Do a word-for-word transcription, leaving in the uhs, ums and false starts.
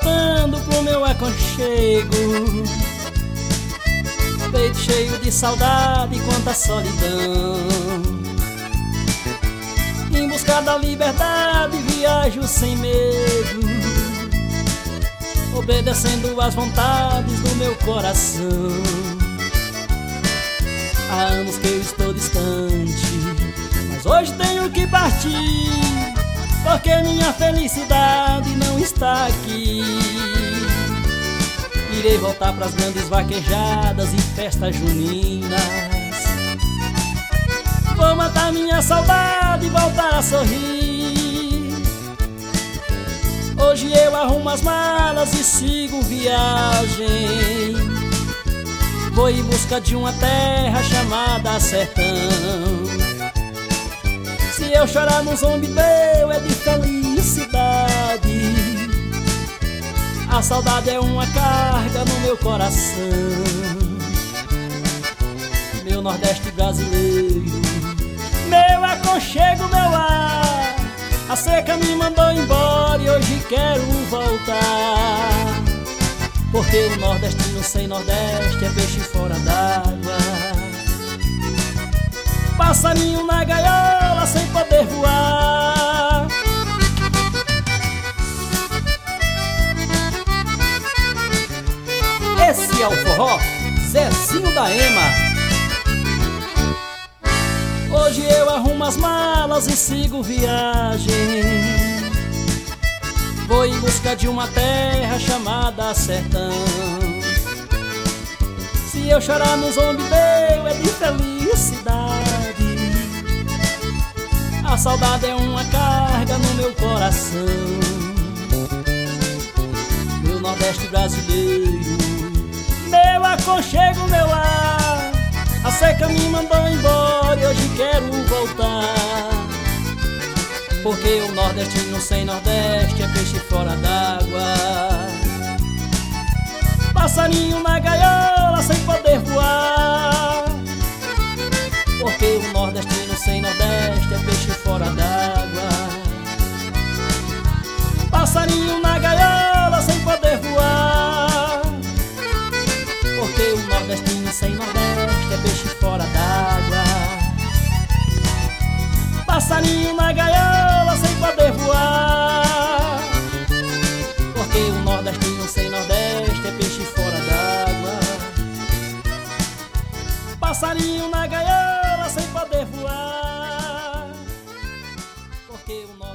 voltando pro meu aconchego, peito cheio de saudade e quanta solidão. Em busca da liberdade viajo sem medo, obedecendo às vontades do meu coração. Há anos que eu estou distante, mas hoje tenho que partir, porque minha felicidade não está aqui. Irei voltar pras grandes vaquejadas e festas juninas. Vou matar minha saudade e voltar a sorrir. Hoje eu arrumo as malas e sigo viagem. Vou em busca de uma terra chamada sertão. Se eu chorar no Zombideu é de felicidade. A saudade é uma carga no meu coração. Meu Nordeste brasileiro, meu aconchego, meu ar. A seca me mandou embora e hoje quero voltar, porque o nordestino sem Nordeste é peixe fora d'água. Passarinho na gaiola sem poder voar. Esse é o forró Zezinho da Ema. Hoje eu arrumo as malas e sigo viagem. Vou em busca de uma terra chamada sertão. Se eu chorar no Zombideu é de felicidade. A saudade é uma carga no meu coração. Meu Nordeste brasileiro, meu aconchego, meu ar. A seca me mandou embora e hoje quero voltar, porque o nordestino sem Nordeste é peixe fora d'água. Passarinho na gaiola sem poder voar, porque o nordestino sem Nordeste é peixe fora d'água. Passarinho na gaiola sem poder voar, porque o nordestino sem Nordeste é peixe fora d'água. Passarinho na gaiola sem poder voar, porque o nordestino sem Nordeste é peixe fora d'água. Passarinho na gaiola sem poder voar, porque o